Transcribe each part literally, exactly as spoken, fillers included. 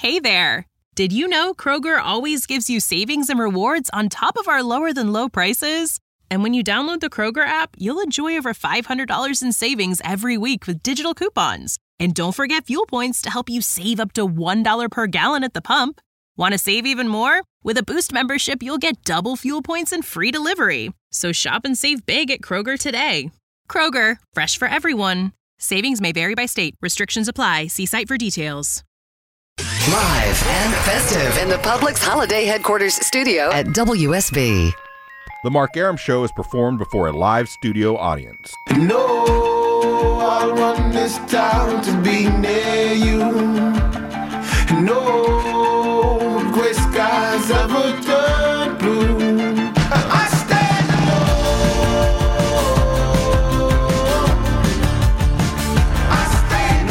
Hey there! Did you know Kroger always gives you savings and rewards on top of our lower-than-low prices? And when you download the Kroger app, you'll enjoy over five hundred dollars in savings every week with digital coupons. And don't forget fuel points to help you save up to one dollar per gallon at the pump. Want to save even more? With a Boost membership, you'll get double fuel points and free delivery. So shop and save big at Kroger today. Kroger, fresh for everyone. Savings may vary by state. Restrictions apply. See site for details. Live and festive in the Publix Holiday Headquarters studio at W S B. The Mark Arum Show is performed before a live studio audience. No, I want this town to be near you. No gray skies ever turn blue. I stand alone. I stand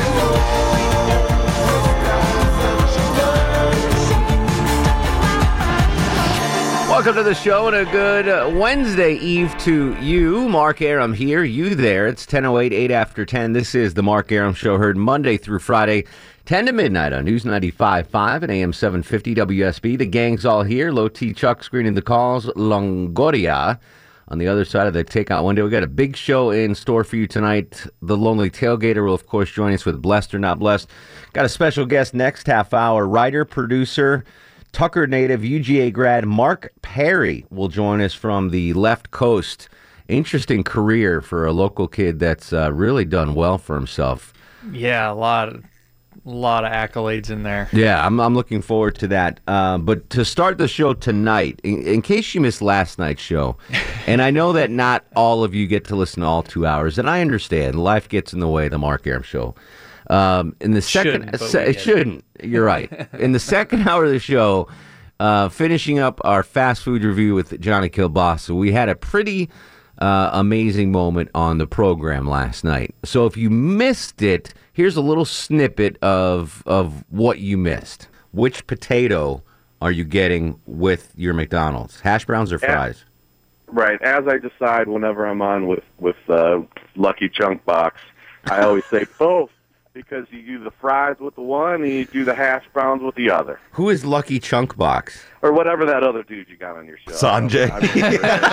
alone. Welcome to the show and a good uh, Wednesday Eve to you. Mark Arum here, you there. It's ten oh eight, eight after ten. This is the Mark Arum Show, heard Monday through Friday, ten to midnight on News ninety-five point five and A M seven fifty W S B. The gang's all here. Low T Chuck screening the calls. Longoria on the other side of the takeout window. We got a big show in store for you tonight. The Lonely Tailgater will, of course, join us with Blessed or Not Blessed. Got a special guest next half hour. Writer, producer, Tucker native, U G A grad, Mark Perry will join us from the left coast. Interesting career for a local kid that's uh, really done well for himself. Yeah, a lot of, a lot of accolades in there. Yeah, I'm I'm looking forward to that. Uh, but to start the show tonight, in, in case you missed last night's show, and I know that not all of you get to listen to all two hours, and I understand. Life gets in the way of the Mark Arum Show. Um, in the second, Shouldn't, se- it shouldn't. You're right. In the second hour of the show, uh, finishing up our fast food review with Johnny Kilbasa, we had a pretty uh, amazing moment on the program last night. So if you missed it, here's a little snippet of of what you missed. Which potato are you getting with your McDonald's? Hash browns or fries? Right. As I decide whenever I'm on with with uh, Lucky Chunk Box, I always say both. Because you do the fries with the one and you do the hash browns with the other. Who is Lucky Chunk Box? Or whatever that other dude you got on your show. Sanjay. I don't,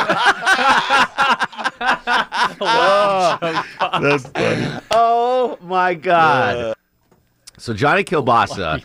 I don't oh, that's funny. Oh, my God. Uh, so Johnny Kilbasa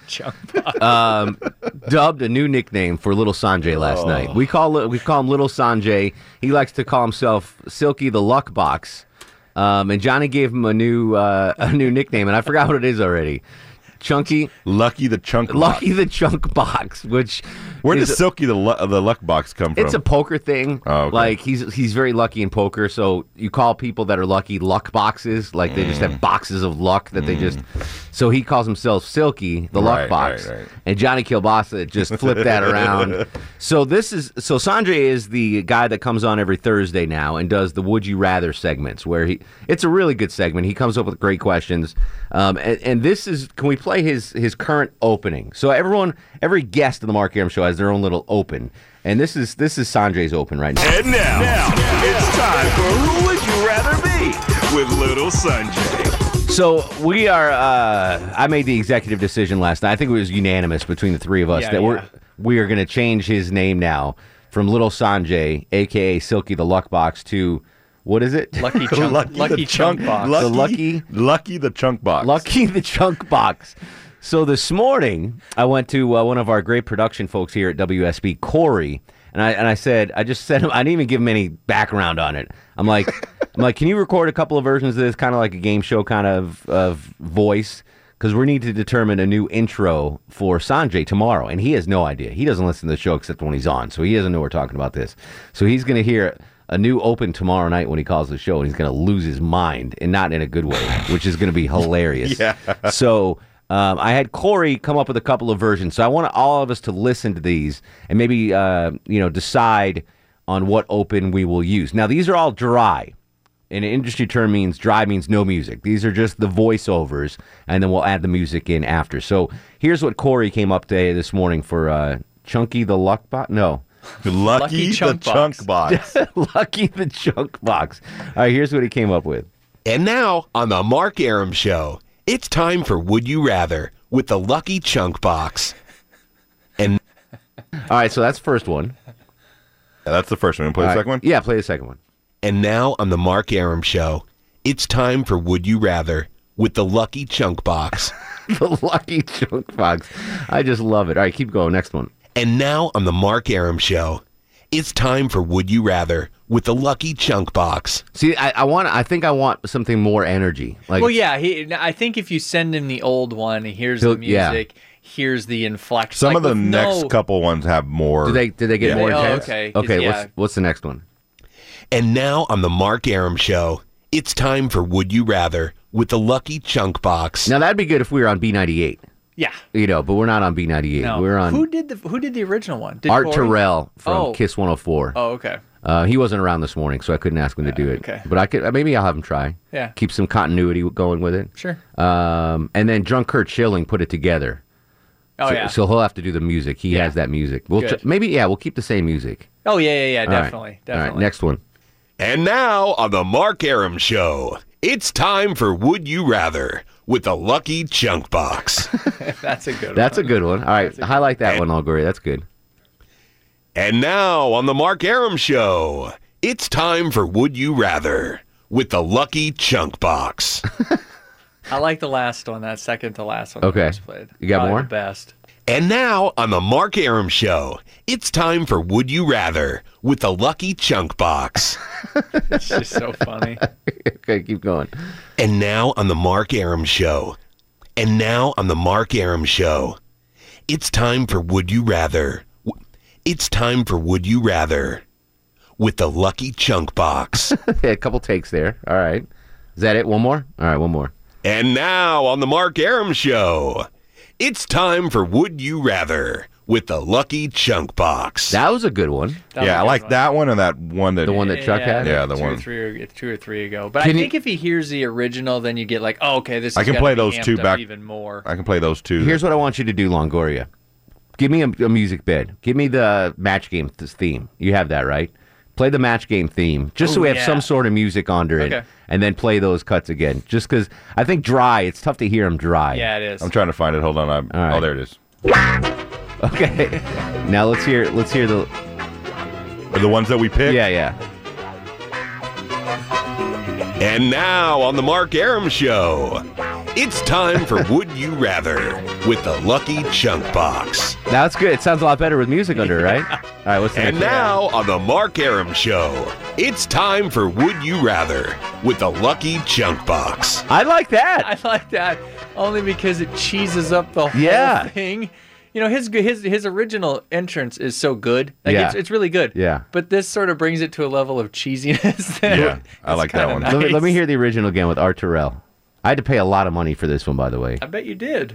um, dubbed a new nickname for Little Sanjay last oh. night. We call, we call him Little Sanjay. He likes to call himself Silky the Luck Box. Um, and Johnny gave him a new uh, a new nickname, and I forgot what it is already. Chunky, Lucky the Chunk Box. Lucky the Chunk Box, which where does Silky the lu- the Luck Box come from? It's a poker thing. Oh, okay. Like he's he's very lucky in poker, so you call people that are lucky luck boxes. Like they mm. just have boxes of luck that mm. they just. So he calls himself Silky the Luck right, Box, right, right. and Johnny Kilbasa just flipped that around. So this is so Sanjay is the guy that comes on every Thursday now and does the Would You Rather segments, where he it's a really good segment. He comes up with great questions, um, and, and this is can we play his his current opening? So everyone, every guest of the Mark Arum Show has their own little open, and this is this is Sanjay's open right now. And now, now it's time for Who Would You Rather Be with Little Sanjay. So we are. Uh, I made the executive decision last night. I think it was unanimous between the three of us yeah, that yeah. we're we are going to change his name now from Little Sanjay, aka Silky the Luck Box, to what is it? Lucky Chunk, Lucky, Lucky Chunk, chunk Box. Lucky, the Lucky, Lucky the Chunk Box. Lucky the Chunk Box. So this morning, I went to uh, one of our great production folks here at W S B, Corey, and I and I said, I just said, I didn't even give him any background on it. I'm like, I'm like, can you record a couple of versions of this, kind of like a game show kind of of voice? Because we need to determine a new intro for Sanjay tomorrow, and he has no idea. He doesn't listen to the show except when he's on, so he doesn't know we're talking about this. So he's going to hear a new open tomorrow night when he calls the show, and he's going to lose his mind, and not in a good way, which is going to be hilarious. Yeah. So um, I had Corey come up with a couple of versions. So I want all of us to listen to these and maybe uh, you know decide on what open we will use. Now, these are all dry. And an industry term means dry means no music. These are just the voiceovers, and then we'll add the music in after. So here's what Corey came up today this morning for uh, Chunky the Luck Box. No. Lucky, Lucky the Chunk Chunk Box. Lucky the Chunk Box. All right, here's what he came up with. And now, on the Mark Arum Show, it's time for Would You Rather with the Lucky Chunk Box. And All right, so that's the first one. Yeah, that's the first one. You play All the right. second one? Yeah, play the second one. And now on the Mark Aram Show, it's time for Would You Rather with the Lucky Chunk Box. The Lucky Chunk Box. I just love it. All right, keep going. Next one. And now on the Mark Aram Show, it's time for Would You Rather with the Lucky Chunk Box. See, I, I want. I think I want something more energy. Like, Well, yeah, he, I think if you send him the old one, here's He'll- the yeah. music, here's the inflection. Some like of the with next no- couple ones have more. did they did they get Yeah. more Oh, intense? okay, 'cause, Okay. yeah. What's what's the next one? And now on the Mark Aram Show, it's time for Would You Rather with the Lucky Chunk Box. Now that'd be good if we were on B ninety-eight. Yeah. You know, but we're not on B ninety-eight. No. We're on Who did the Who did the original one? Did Art Corey? Terrell from Oh. Kiss one oh four. Oh, okay. Uh, he wasn't around this morning, so I couldn't ask him to do it. okay. But I could. Maybe I'll have him try. Yeah. Keep some continuity going with it. Sure. Um, and then Drunk Kurt Schilling put it together. Oh so, yeah. So he'll have to do the music. He Yeah. has that music. We'll Good. tr- maybe yeah. We'll keep the same music. oh yeah, yeah, yeah. All right. Definitely, All definitely. right. Next one. And now on the Mark Aram Show, it's time for Would You Rather with the Lucky Chunk Box. That's a good. That's one. a good one. All right. Highlight that one, Longoria. That's good. And now on the Mark Aram Show, it's time for Would You Rather with the Lucky Chunk Box. I like the last one. That second to last one. Okay. I just played. You got Probably more? The best. And now on the Mark Aram Show, it's time for Would You Rather with the Lucky Chunk Box. It's just so funny. Okay. Keep going. And now on the Mark Aram Show. And now on the Mark Aram Show, it's time for Would You Rather. W- It's time for Would You Rather with the Lucky Chunk Box. Yeah, a couple takes there. All right. Is that it? One more? All right. One more. And now on the Mark Aram Show, it's time for Would You Rather with the Lucky Chunk Box. That was a good one. That Yeah, I was a like good one. that one and that one that The one that Chuck had? Yeah, the two one. Or three, or, it's two or three ago. But Can I you- think if he hears the original, then you get like, oh, okay, this. Is I can gonna play be those amped two up back- even more. I can play those two. Here's what I want you to do, Longoria. Give me a, a music bed. Give me the match game th- theme. You have that, right? Play the match game theme, just so Ooh, we have yeah. some sort of music under it, Okay. and then play those cuts again. Just because I think dry, it's tough to hear them dry. Yeah, it is. I'm trying to find it. Hold on. I'm, All right. Oh, there it is. Okay. Now let's hear. Let's hear the. Are the ones that we picked? Yeah, yeah. And now on the Mark Aram Show, it's time for Would You Rather with the Lucky Chunk Box. That's good. It sounds a lot better with music under it, right? All right. What's the And next one? now on the Mark Aram Show, it's time for Would You Rather with the Lucky Chunk Box. I like that. I like that only because it cheeses up the whole Yeah. thing. You know, his his his original entrance is so good. Like Yeah. it's, it's really good. Yeah. But this sort of brings it to a level of cheesiness. that Yeah, I it's like that kinda one. Nice. Let me, let me hear the original again with Art Terrell. I had to pay a lot of money for this one, by the way. I bet you did.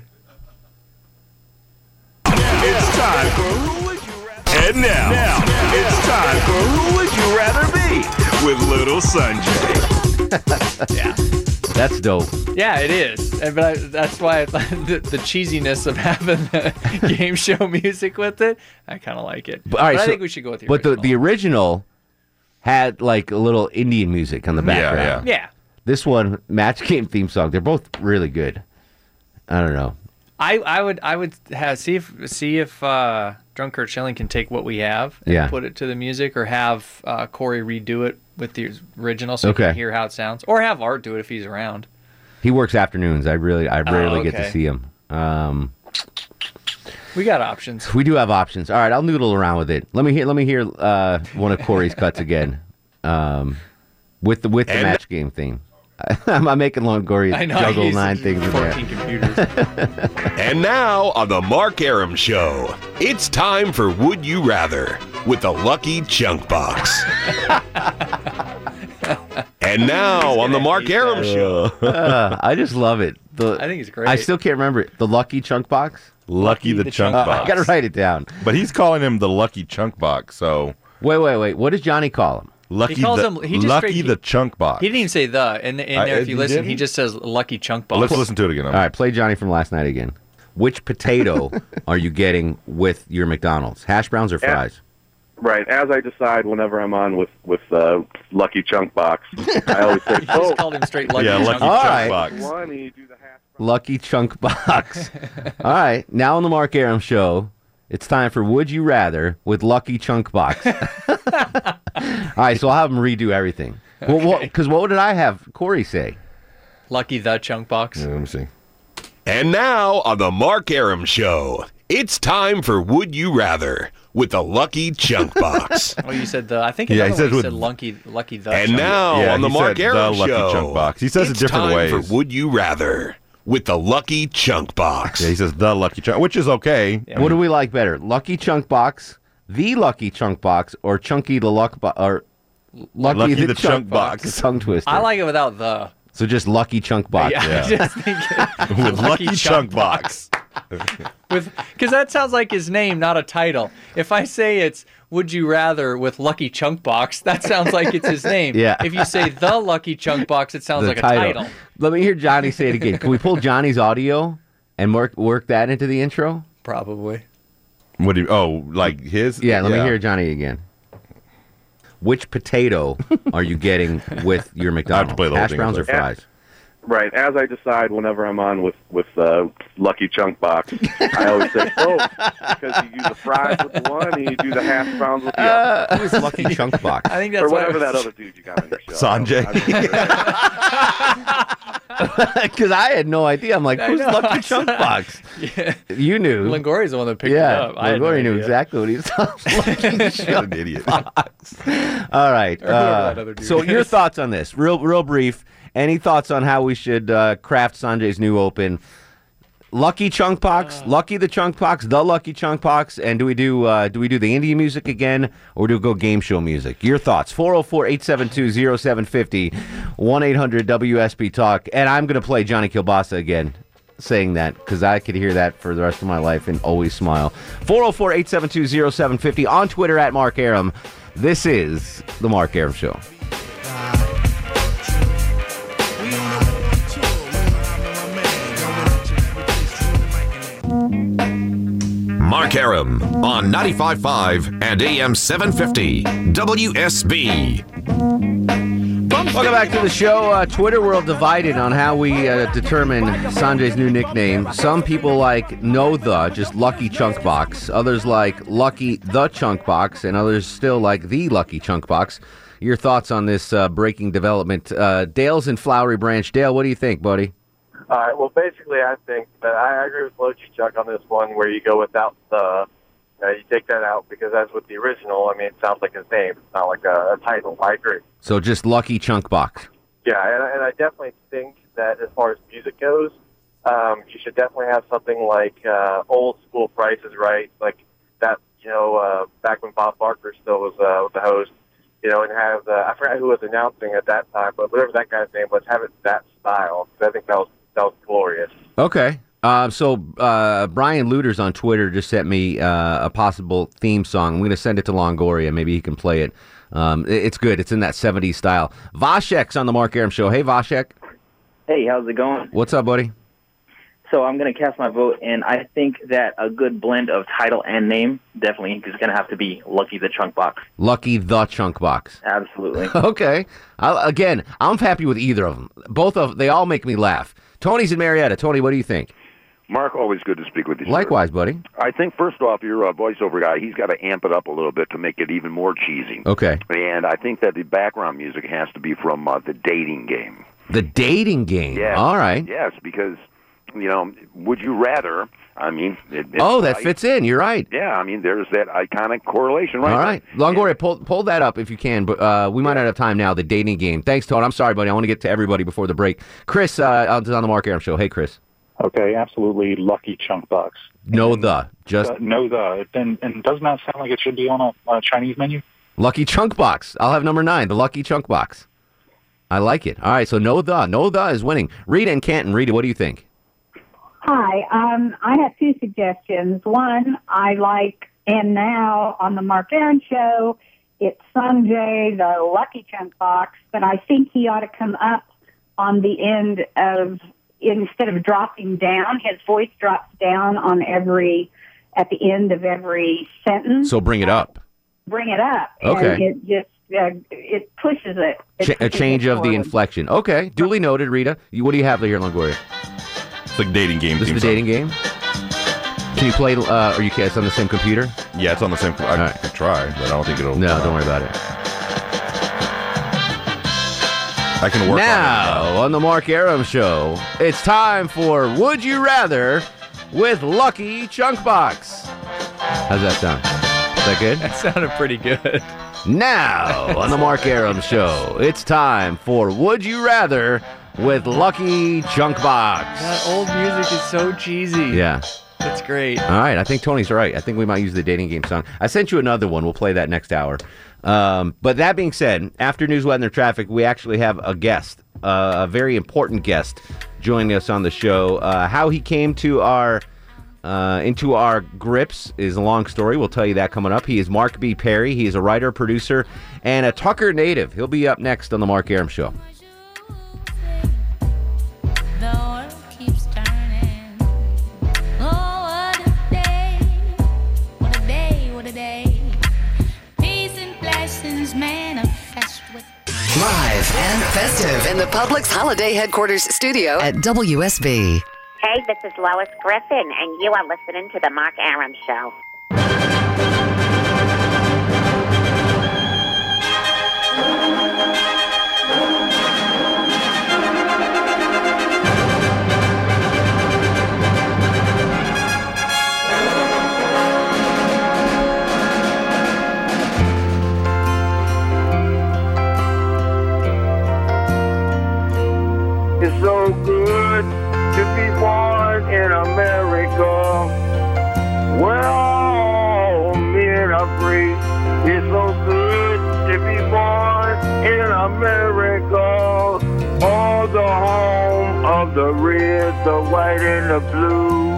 It's time for Who Would You Rather. And now, now it's time for Who Would You Rather Be with Little Sanjay. Yeah. That's dope. Yeah, it is. And- But I, that's why I, the, the cheesiness of having the game show music with it, I kind of like it. But, all right, but I so- think we should go with the But original. the the original had like a little Indian music on the Yeah, background. yeah. yeah. This one, match game theme song. They're both really good. I don't know. I, I would I would have see if see if uh, Drunk Kurt Schilling can take what we have and Yeah. put it to the music, or have uh, Corey redo it with the original so you Okay. can hear how it sounds, or have Art do it if he's around. He works afternoons. I really, I rarely get to okay. see him. Um, We got options. we do have options. All right, I'll noodle around with it. Let me hear. Let me hear uh, one of Corey's cuts again, um, with the with the And- match game theme. I'm, I'm making Longoria I know juggle he's nine things in there. fourteen computers. And now on the Mark Aram Show, it's time for Would You Rather with the Lucky Chunk Box. And now on the Mark hate Aram that. Show, Uh, I just love it. The, I think it's great. I still can't remember it. The Lucky Chunk Box. Lucky the, the Chunk Chunk Uh, Box. I gotta write it down. But he's calling him the Lucky Chunk Box. So Wait, wait, wait. What does Johnny call him? Lucky calls the him- he just Lucky straight- the Chunk Box. He didn't even say the in, in I- there. If you he listen, didn't? he just says Lucky Chunk Box. Let's listen to it again. All right, play Johnny from last night again. Which potato are you getting with your McDonald's? Hash browns or fries? Right. As I decide whenever I'm on with with uh, Lucky Chunk Box, I always say, You just "Oh, called him straight Lucky Yeah, Chunk Lucky Box. Chunk right. Box. one," and you do the hash. Lucky Chunk Box. All right. Now on the Mark Arum Show, it's time for Would You Rather with Lucky Chunk Box. All right, so I'll have him redo everything. Because well, Okay. what, what did I have Corey say? Lucky the Chunk Box. Yeah, let me see. And now on the Mark Arum Show, it's time for Would You Rather with the Lucky Chunk Box. Oh, you said the. I think Yeah, he another says one you with- said Lucky, Lucky the. And Chunk now Yeah, on the he Mark said Arum the Lucky Show, Chunk Box. He says it it's different time ways. for Would You Rather with the Lucky Chunk Box. Yeah, he says the Lucky Chunk, which is okay. Yeah. What do we like better? Lucky Chunk Box, the Lucky Chunk Box, or Chunky the Luck Box, or Lucky, Lucky the, the Chunk, Chunk Box? Box. Tongue twister. I like it without the. so just Lucky Chunk Box. Yeah, Yeah. I just think it, With Lucky Chunk Box. with because that sounds like his name, not a title. If I say it's Would You Rather with Lucky Chunk Box, that sounds like it's his name. Yeah. If you say the Lucky Chunk Box, it sounds The like a title. Let me hear Johnny say it again. Can we pull Johnny's audio and work work that into the intro? Probably. What do you, oh, like his? Yeah, let me hear Johnny again. Which potato are you getting with your McDonald's? play the whole Hash thing, browns or please. fries? Right. As I decide whenever I'm on with with uh, Lucky Chunk Box, I always say, "Oh," because you do the fries with the one, and you do the hash browns with the other, Who is Lucky Chunk Box? I think that's or what I whatever was- that other dude you got on your show. Sanjay. I don't know. Because I had no idea. I'm like, I who's know, Lucky I Chunk saw- Box? Yeah. You knew. Lingori's the one that picked yeah, it up. I had no Lingori knew idea. exactly what he was talking about. You're an idiot. All right. Or whoever uh, that other dude so your is. thoughts on this? Real, real brief. Any thoughts on how we should uh, craft Sanjay's new open? Lucky Chunk Box, Uh. Lucky the Chunk Box, the Lucky Chunk Box, and do we do uh, do we do the indie music again, or do we go game show music? Your thoughts? four oh four, eight seven two, oh seven five oh, one eight hundred W S B Talk, and I'm gonna play Johnny Kilbasa again, saying that because I could hear that for the rest of my life and always smile. four oh four, eight seven two, oh seven five oh on Twitter at Mark Arum. This is the Mark Arum Show. Mark Arum on ninety-five point five and A M seven fifty W S B. Welcome back to the show. Uh, Twitter world divided on how we uh, determine Sanjay's new nickname. Some people like no the, just Lucky Chunk Box. Others like Lucky the Chunk Box, and others still like the Lucky Chunk Box. Your thoughts on this uh, breaking development? Uh, Dale's in Flowery Branch. Dale, what do you think, buddy? All right. Well, basically, I think that I agree with Lucky Chuck on this one, where you go without the, uh, you take that out because as with the original, I mean, it sounds like his name. It's not like a, a title. I agree. So just Lucky Chunk Box. Yeah, and, I- and I definitely think that as far as music goes, um, you should definitely have something like uh, old school Price is Right, like that. You know, uh, back when Bob Barker still was uh, the host. You know, and have the, I forgot who was announcing at that time, but whatever that guy's name was, have it that style. 'Cause I think that was that was glorious. Okay. Uh, so uh, Brian Luters on Twitter just sent me uh, a possible theme song. I'm going to send it to Longoria. Maybe he can play it. Um, it- it's good. It's in that seventies style. Vashek's on the Mark Arum Show. Hey, Vashek. Hey, how's it going? What's up, buddy? So I'm going to cast my vote, and I think that a good blend of title and name definitely is going to have to be Lucky the Chunk Box. Lucky the Chunk Box. Absolutely. Okay. I'll, again, I'm happy with either of them. Both of they all make me laugh. Tony's in Marietta. Tony, what do you think? Mark, always good to speak with you, sir. Likewise, buddy. I think, first off, your uh, voiceover guy, he's got to amp it up a little bit to make it even more cheesy. Okay. And I think that the background music has to be from uh, The Dating Game. The Dating Game. Yes. All right. Yes, because, you know, would you rather, I mean... It, it's Oh, that right. fits in. You're right. Yeah, I mean, there's that iconic correlation right All there. right. Longoria, pull, pull that up if you can, but uh, we might not have time now. The Dating Game. Thanks, Tony. I'm sorry, buddy. I want to get to everybody before the break. Chris, uh, on the Mark Arum Show. Hey, Chris. Okay, absolutely Lucky Chunk Box. No the. Just Uh, no the. And, and doesn't that sound like it should be on a, a Chinese menu? Lucky Chunk Box. I'll have number nine, the Lucky Chunk Box. I like it. All right, so no the. No the is winning. Rita and Canton. Rita, what do you think? Hi, um, I have two suggestions. One, I like, and now on the Mark Arum Show, it's Sanjay, the Lucky Chunk Box, but I think he ought to come up on the end of, instead of dropping down, his voice drops down on every, at the end of every sentence. So bring it up. bring it up. Okay. And it just uh, it pushes it. it Ch- a pushes change it of the forward. inflection. Okay, duly noted, Rita. You, what do you have here, Longoria? It's like dating game. This is theme the song. dating game. Can you play? Uh, or you can? It's on the same computer. Yeah, it's on the same. I right. could try, but I don't think it'll. No, don't worry about it. I can work now, on it. on the Mark Aram Show, it's time for Would You Rather with Lucky Chunk Box. How's that sound? Is that good? That sounded pretty good. Now, on the Mark Aram Show, it's time for Would You Rather with Lucky Chunk Box. That old music is so cheesy. Yeah. That's great. All right, I think Tony's right. I think we might use the dating game song. I sent you another one. We'll play that next hour. Um, but that being said, after news, weather, and traffic, we actually have a guest, uh, a very important guest, joining us on the show. Uh, how he came to our uh, into our grips is a long story. We'll tell you that coming up. He is Mark B. Perry. He is a writer, producer, and a Tucker native. He'll be up next on the Mark Aram Show. Live and festive in the Publix Holiday Headquarters studio at W S B. Hey, this is Lois Griffin, and you are listening to The Mark Aram Show. It's so good to be born in America, where all men are free. It's so good to be born in America, all the home of the red, the white, and the blue.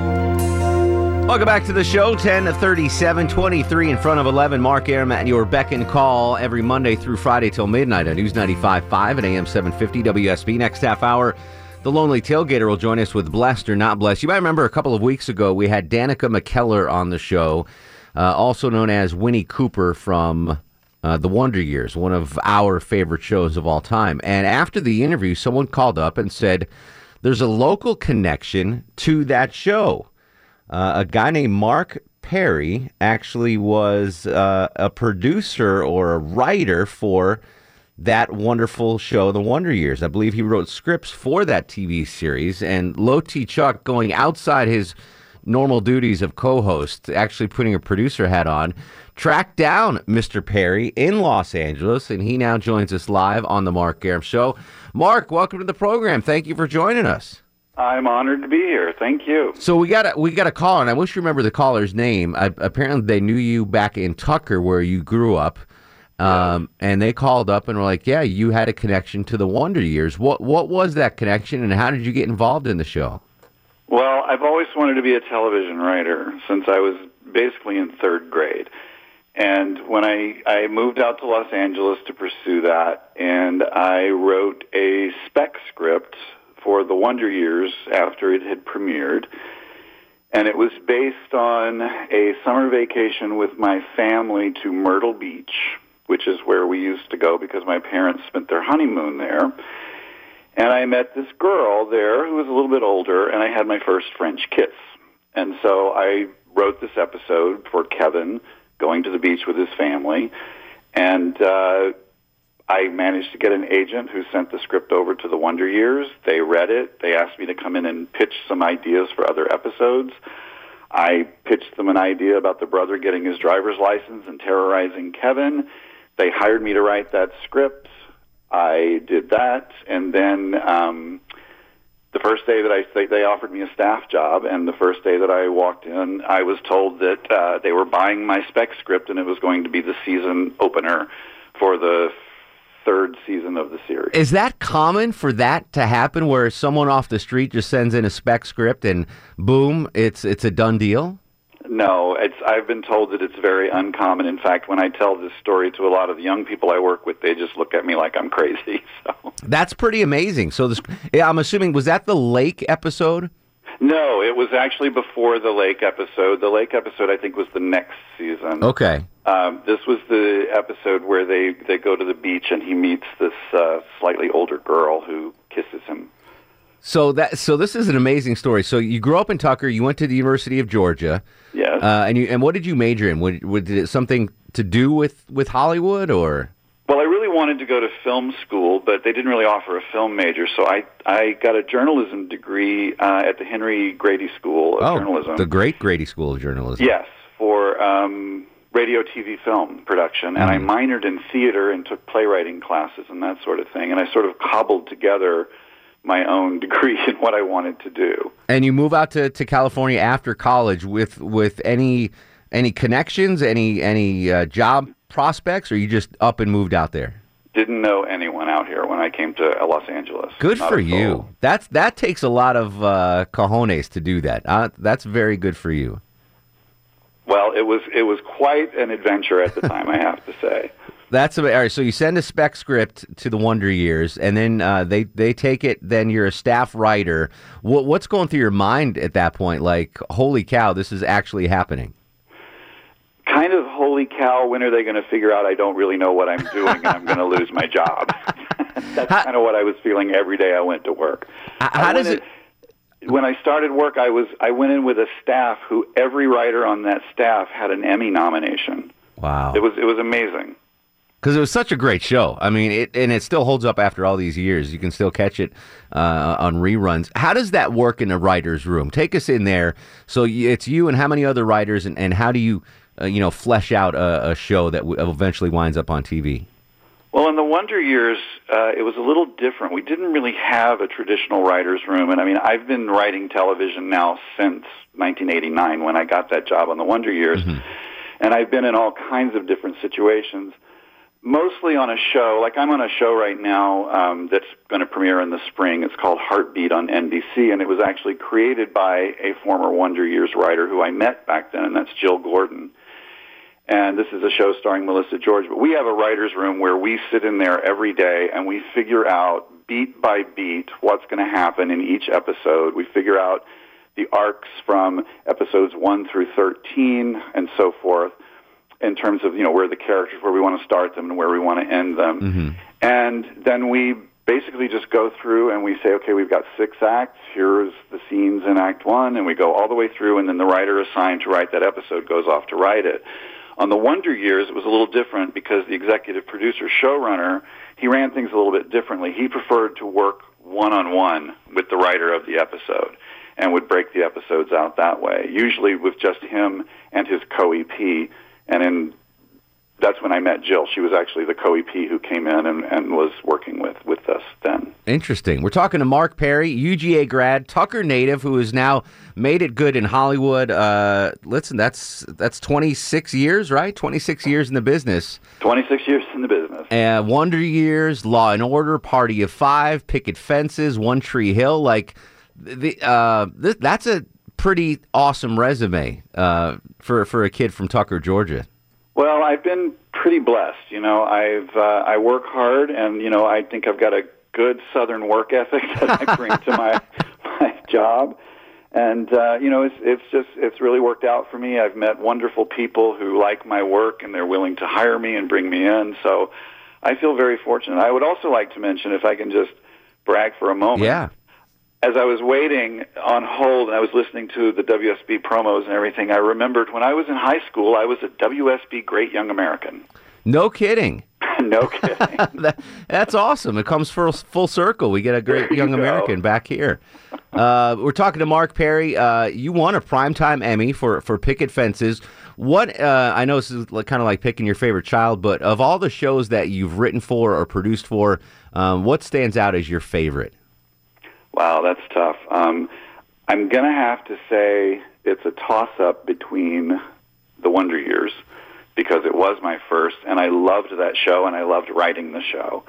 Welcome back to the show. ten thirty-seven, twenty-three in front of eleven. Mark Aram at your beck and call every Monday through Friday till midnight on News ninety-five point five and A M seven fifty W S B. Next half hour, the Lonely Tailgater will join us with Blessed or Not Blessed. You might remember a couple of weeks ago we had Danica McKellar on the show, uh, also known as Winnie Cooper from uh, The Wonder Years, one of our favorite shows of all time. And after the interview, someone called up and said there's a local connection to that show. Uh, a guy named Mark Perry actually was uh, a producer or a writer for that wonderful show, The Wonder Years. I believe he wrote scripts for that T V series. And Low T Chuck, going outside his normal duties of co-host, actually putting a producer hat on, tracked down Mister Perry in Los Angeles, and he now joins us live on The Mark Aram Show. Mark, welcome to the program. Thank you for joining us. I'm honored to be here. Thank you. So we got a, we got a caller, and I wish you remember the caller's name. I, apparently, they knew you back in Tucker, where you grew up, um, and they called up and were like, "Yeah, you had a connection to the Wonder Years." What what was that connection, and how did you get involved in the show? Well, I've always wanted to be a television writer since I was basically in third grade. And when I, I moved out to Los Angeles to pursue that, and I wrote a spec script for The Wonder Years after it had premiered. And it was based on a summer vacation with my family to Myrtle Beach, which is where we used to go because my parents spent their honeymoon there. And I met this girl there who was a little bit older, and I had my first French kiss. And so I wrote this episode for Kevin going to the beach with his family. And uh I managed to get an agent who sent the script over to The Wonder Years. They read it. They asked me to come in and pitch some ideas for other episodes. I pitched them an idea about the brother getting his driver's license and terrorizing Kevin. They hired me to write that script. I did that, and then um, the first day that I they, they offered me a staff job, and the first day that I walked in, I was told that uh, they were buying my spec script, and it was going to be the season opener for the third season of the series. Is that common for that to happen, where someone off the street just sends in a spec script and boom, it's it's a done deal? No, it's. I've been told that it's very uncommon. In fact, when I tell this story to a lot of the young people I work with, they just look at me like I'm crazy. So that's pretty amazing. So this, I'm assuming, was that the lake episode? No, it was actually before the lake episode. The lake episode, I think, was the next season. Okay. Um, this was the episode where they, they go to the beach and he meets this uh, slightly older girl who kisses him. So that so this is an amazing story. So you grew up in Tucker. You went to the University of Georgia. Yes. Uh, and you and what did you major in? What, what, did it something to do with, with Hollywood or? Well, I really wanted to go to film school, but they didn't really offer a film major. So I, I got a journalism degree uh, at the Henry Grady School of oh, Journalism. the great Grady School of Journalism. Yes, for um, radio, T V, film production. And Mm-hmm. I minored in theater and took playwriting classes and that sort of thing. And I sort of cobbled together my own degree in what I wanted to do. And you move out to, to California after college with with any any connections, any any uh, job prospects, or you just up and moved out there? Didn't know anyone out here when I came to Los Angeles. Good Not for a soul. you. That's that takes a lot of uh, cojones to do that. Uh, that's very good for you. Well, it was it was quite an adventure at the time, I have to say. That's a, all right. So you send a spec script to the Wonder Years, and then uh, they they take it. Then you're a staff writer. What, what's going through your mind at that point? Like, holy cow, this is actually happening. Kind of, holy cow, when are they going to figure out I don't really know what I'm doing and I'm going to lose my job? That's kind of what I was feeling every day I went to work. How does it? When I started work, I was I went in with a staff who every writer on that staff had an Emmy nomination. Wow. It was it was amazing. Because it was such a great show. I mean, it and it still holds up after all these years. You can still catch it uh, on reruns. How does that work in a writer's room? Take us in there. So y- it's you and how many other writers, and, and how do you, uh, you know, flesh out a, a show that w- eventually winds up on T V? Well, in the Wonder Years, uh, it was a little different. We didn't really have a traditional writer's room. And, I mean, I've been writing television now since nineteen eighty-nine when I got that job on the Wonder Years. Mm-hmm. And I've been in all kinds of different situations. Mostly on a show, like I'm on a show right now um, that's going to premiere in the spring. It's called Heartbeat on N B C, and it was actually created by a former Wonder Years writer who I met back then, and that's Jill Gordon. And this is a show starring Melissa George. But we have a writer's room where we sit in there every day, and we figure out beat by beat what's going to happen in each episode. We figure out the arcs from episodes one through thirteen and so forth, in terms of, you know, where the characters, where we want to start them and where we want to end them. Mm-hmm. And then we basically just go through and we say, okay, we've got six acts. Here's the scenes in Act One, and we go all the way through, and then the writer assigned to write that episode goes off to write it. On the Wonder Years, it was a little different because the executive producer, showrunner, he ran things a little bit differently. He preferred to work one-on-one with the writer of the episode and would break the episodes out that way, usually with just him and his co-E P. And in, that's when I met Jill. She was actually the co-E P who came in and, and was working with, with us then. Interesting. We're talking to Mark Perry, U G A grad, Tucker native, who has now made it good in Hollywood. Uh, listen, that's that's twenty-six years, right? twenty-six years in the business. twenty-six years in the business. Uh, Wonder Years, Law and Order, Party of Five, Picket Fences, One Tree Hill. Like, the uh, th- that's a pretty awesome resume uh, for for a kid from Tucker, Georgia. Well, I've been pretty blessed. You know, I've uh, I work hard, and you know, I think I've got a good Southern work ethic that I bring to my my job. And uh, you know, it's it's just it's really worked out for me. I've met wonderful people who like my work, and they're willing to hire me and bring me in. So I feel very fortunate. I would also like to mention, if I can just brag for a moment. Yeah. As I was waiting on hold and I was listening to the W S B promos and everything, I remembered when I was in high school, I was a W S B Great Young American. No kidding. No kidding. that, that's awesome. It comes full, full circle. We get a great young go. American back here. Uh, we're talking to Mark Perry. Uh, you won a Primetime Emmy for, for Picket Fences. What uh, I know this is kind of like picking your favorite child, but of all the shows that you've written for or produced for, um, what stands out as your favorite? Wow, that's tough. Um, I'm going to have to say it's a toss-up between The Wonder Years, because it was my first, and I loved that show, and I loved writing the show.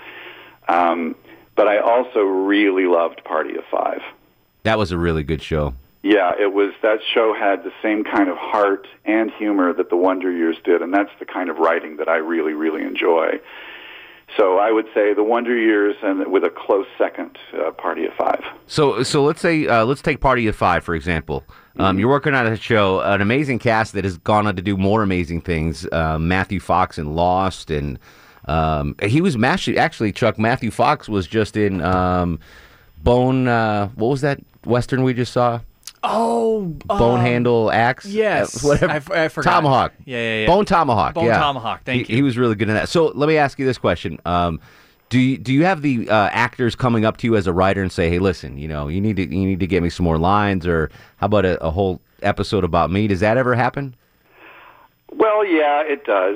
Um, but I also really loved Party of Five. That was a really good show. Yeah, it was. That show had the same kind of heart and humor that The Wonder Years did, and that's the kind of writing that I really, really enjoy. So I would say The Wonder Years, and with a close second, uh, Party of Five. So, so let's say uh, let's take Party of Five for example. Um, you're working on a show, an amazing cast that has gone on to do more amazing things. Uh, Matthew Fox in Lost, and um, he was actually, actually Chuck. Matthew Fox was just in um, Bone. Uh, what was that Western we just saw? Oh, Bone um, Handle Axe. Yes, uh, whatever. I, f- I forgot. Tomahawk. Yeah, yeah, yeah. Bone Tomahawk. Bone yeah. Tomahawk. Thank he, you. He was really good in that. So let me ask you this question. Um, Do you, do you have the uh, actors coming up to you as a writer and say, "Hey, listen, you know, you need to you need to get me some more lines," or how about a, a whole episode about me? Does that ever happen? Well, yeah, it does.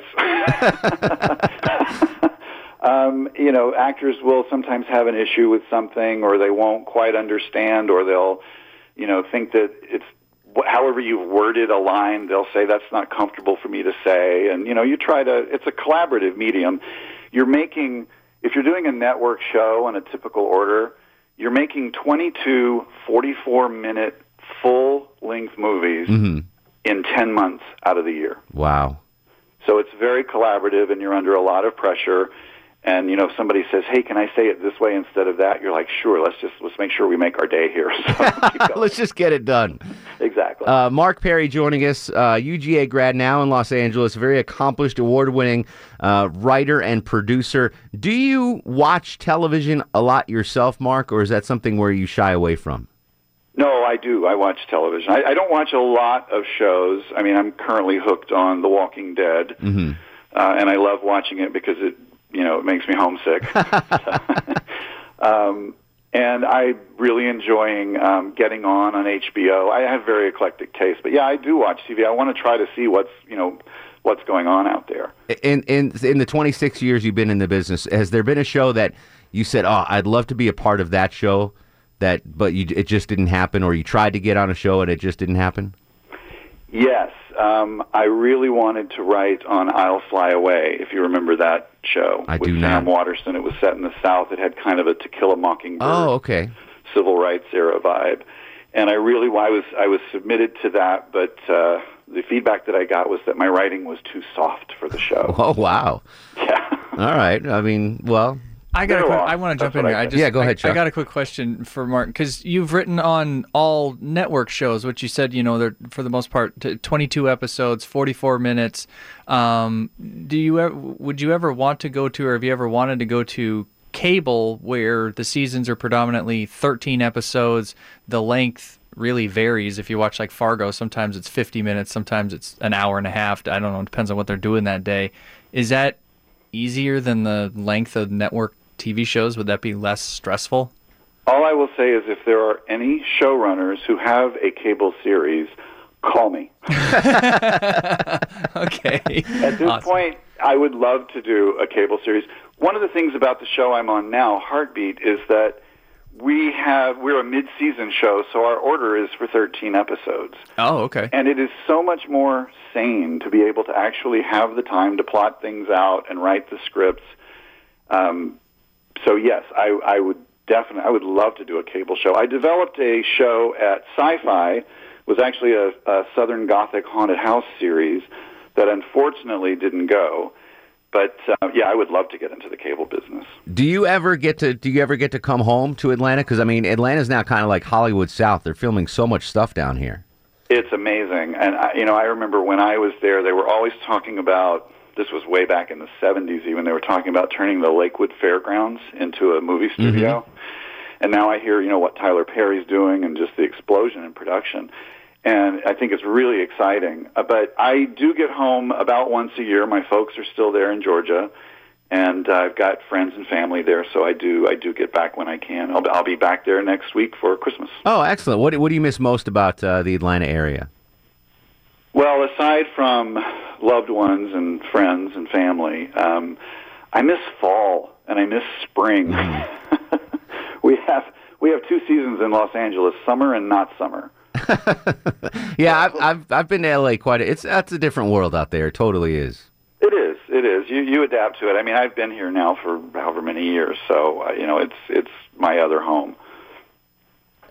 um, you know, actors will sometimes have an issue with something, or they won't quite understand, or they'll, you know, think that it's however you've worded a line, they'll say that's not comfortable for me to say, and you know, you try to. It's a collaborative medium. You're making. If you're doing a network show on a typical order, you're making twenty-two forty-four minute full-length movies mm-hmm. in ten months out of the year. Wow. So it's very collaborative, and you're under a lot of pressure. And, you know, if somebody says, "Hey, can I say it this way instead of that?" You're like, "Sure, let's just let's make sure we make our day here." So let's just get it done. Exactly. Uh, Mark Perry joining us, uh, U G A grad now in Los Angeles, very accomplished, award-winning uh, writer and producer. Do you watch television a lot yourself, Mark, or is that something where you shy away from? No, I do. I watch television. I, I don't watch a lot of shows. I mean, I'm currently hooked on The Walking Dead, mm-hmm. uh, and I love watching it because it, you know, it makes me homesick. um, and I'm really enjoying um, getting on on H B O. I have very eclectic taste, but yeah, I do watch T V. I want to try to see what's, you know, what's going on out there. In in in the twenty-six years you've been in the business, has there been a show that you said, "Oh, I'd love to be a part of that show," that but you, it just didn't happen, or you tried to get on a show and it just didn't happen? Yes. Um, I really wanted to write on I'll Fly Away, if you remember that show. I with do Sam not. Waterston. It was set in the South. It had kind of a To Kill a Mockingbird Oh, okay. civil rights era vibe. And I really, I was, I was submitted to that, but uh, the feedback that I got was that my writing was too soft for the show. Oh, wow. Yeah. All right. I mean, well... I got. A quick, I want to jump in here. I just, yeah, go ahead, I, Chuck. I got a quick question for Mark, because you've written on all network shows, which you said, you know, they're for the most part t- twenty-two episodes, forty-four minutes. Um, do you ever, would you ever want to go to, or have you ever wanted to go to cable, where the seasons are predominantly thirteen episodes? The length really varies. If you watch like Fargo, sometimes it's fifty minutes, sometimes it's an hour and a half. I don't know. It depends on what they're doing that day. Is that easier than the length of network T V shows? Would that be less stressful? All I will say is if there are any showrunners who have a cable series, call me. Okay. At this Awesome. point, I would love to do a cable series. One of the things about the show I'm on now, Heartbeat, is that we have, we're a mid-season show, so our order is for thirteen episodes. Oh, okay. And it is so much more sane to be able to actually have the time to plot things out and write the scripts. Um, so yes, I, I would definitely, I would love to do a cable show. I developed a show at Sci-Fi. It was actually a, a Southern Gothic haunted house series that unfortunately didn't go. But uh, yeah, I would love to get into the cable business. Do you ever get to Do you ever get to come home to Atlanta? Because I mean, Atlanta's now kind of like Hollywood South. They're filming so much stuff down here. It's amazing, and I, you know, I remember when I was there, they were always talking about. This was way back in the seventies. Even they were talking about turning the Lakewood Fairgrounds into a movie studio. Mm-hmm. And now I hear, you know, what Tyler Perry's doing, and just the explosion in production. And I think it's really exciting. Uh, but I do get home about once a year. My folks are still there in Georgia, and uh, I've got friends and family there. So I do I do get back when I can. I'll, I'll be back there next week for Christmas. Oh, excellent. What, what do you miss most about uh, the Atlanta area? Well, aside from loved ones and friends and family, um, I miss fall and I miss spring. Mm. we have we have two seasons in Los Angeles: summer and not summer. Yeah, I've, I've I've been to L A quite a it's that's a different world out there. It totally is. It is. It is. You you adapt to it. I mean, I've been here now for however many years, so uh, you know, it's it's my other home.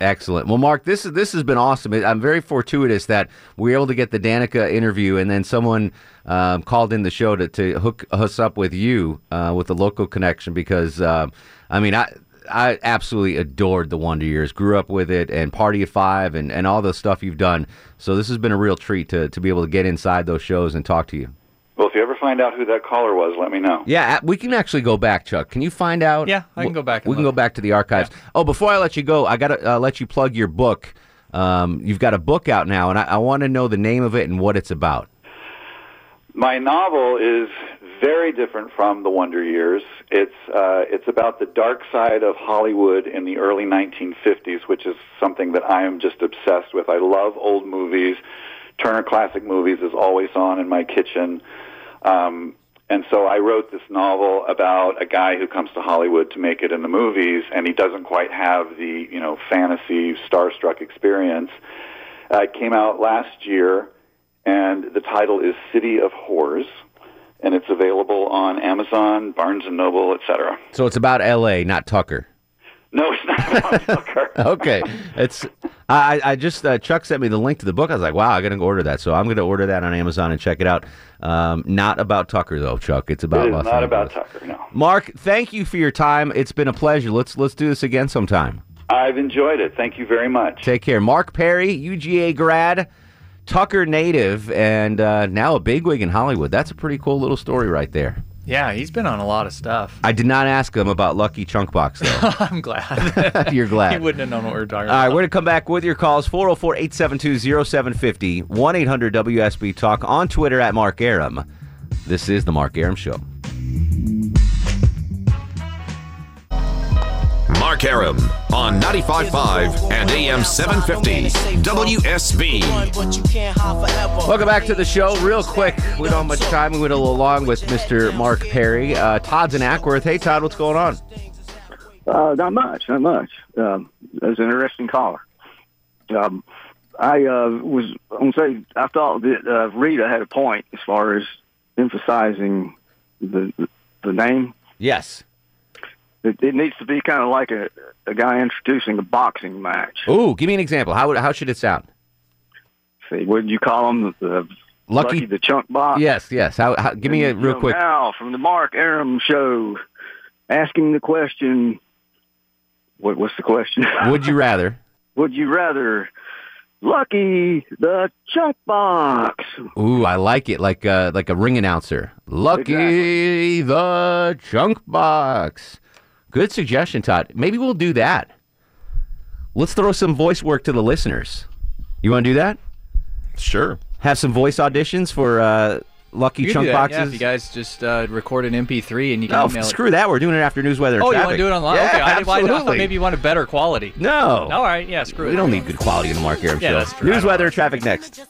Excellent. Well, Mark, this is this has been awesome. I'm very fortuitous that we were able to get the Danica interview, and then someone um, called in the show to, to hook us up with you uh, with the local connection because, uh, I mean, I I absolutely adored the Wonder Years, grew up with it, and Party of Five, and, and all the stuff you've done. So this has been a real treat to, to be able to get inside those shows and talk to you. Well, if you ever find out who that caller was, let me know. Yeah, we can actually go back, Chuck. Can you find out? Yeah, I can go back. And we can look. go back to the archives. Yeah. Oh, before I let you go, I got to uh, let you plug your book. Um, you've got a book out now, and I, I want to know the name of it and what it's about. My novel is very different from The Wonder Years. It's uh, it's about the dark side of Hollywood in the early nineteen fifties, which is something that I am just obsessed with. I love old movies. Turner Classic Movies is always on in my kitchen. Um, and so I wrote this novel about a guy who comes to Hollywood to make it in the movies, and he doesn't quite have the, you know, fantasy, starstruck experience. Uh, it came out last year, and the title is City of Whores, and it's available on Amazon, Barnes and Noble, et cetera. So it's about L A, not Tucker. No, it's not about Tucker. Okay. It's I, I just, uh, Chuck sent me the link to the book. I was like, wow, I got to go order that. So I'm going to order that on Amazon and check it out. Um, not about Tucker, though, Chuck. It's about It is Los not Angeles. about Tucker, no. Mark, thank you for your time. It's been a pleasure. Let's let's do this again sometime. I've enjoyed it. Thank you very much. Take care. Mark Perry, U G A grad, Tucker native, and uh, now a bigwig in Hollywood. That's a pretty cool little story right there. Yeah, he's been on a lot of stuff. I did not ask him about Lucky Chunk Box, though. I'm glad. You're glad. He wouldn't have known what we were talking All right, about. we're going to come back with your calls, four oh four, eight seven two, oh seven five oh, one eight hundred W S B Talk, on Twitter at Mark Arum. This is The Mark Arum Show. Mark Arum on ninety-five point five and A M seven fifty W S B. Welcome back to the show. Real quick, we don't have much time. We went a little long with Mister Mark Perry. Uh, Todd's in Ackworth. Hey, Todd, what's going on? Uh, not much, not much. Um, that was an interesting caller. Um, I uh, was going to say, I thought that uh, Rita had a point as far as emphasizing the the name. Yes. It, it needs to be kind of like a, a guy introducing a boxing match. Ooh, give me an example. How would, how should it sound? See, would you call him the, the Lucky, Lucky the Chunk Box? Yes, yes. How, how, give me a And, real you know, quick. Now, from the Mark Arum Show, asking the question, what, what's the question? Would you rather? Would you rather Lucky the Chunk Box? Ooh, I like it, like uh, like a ring announcer. Lucky the Chunk Box. Good suggestion, Todd. Maybe we'll do that. Let's throw some voice work to the listeners. You want to do that? Sure. Have some voice auditions for uh, Lucky You can Chunk do that, Boxes. Yeah, if you guys just uh, record an M P three and you can No, email screw it. that. We're doing it after news, weather, and Oh, you traffic. want to do it online? Yeah, okay, I, did- why- I absolutely. thought maybe you wanted better quality. No. All right, yeah, screw it. We don't need good quality in the Mark Arum Yeah, Show. that's true. I News, don't weather, and traffic next.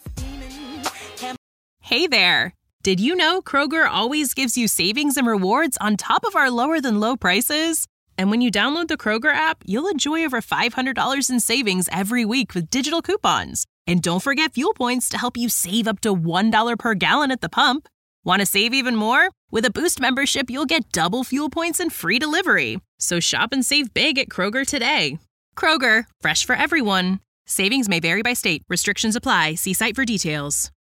Hey there! Did you know Kroger always gives you savings and rewards on top of our lower than low prices? And when you download the Kroger app, you'll enjoy over five hundred dollars in savings every week with digital coupons. And don't forget fuel points to help you save up to one dollar per gallon at the pump. Want to save even more? With a Boost membership, you'll get double fuel points and free delivery. So shop and save big at Kroger today. Kroger, fresh for everyone. Savings may vary by state. Restrictions apply. See site for details.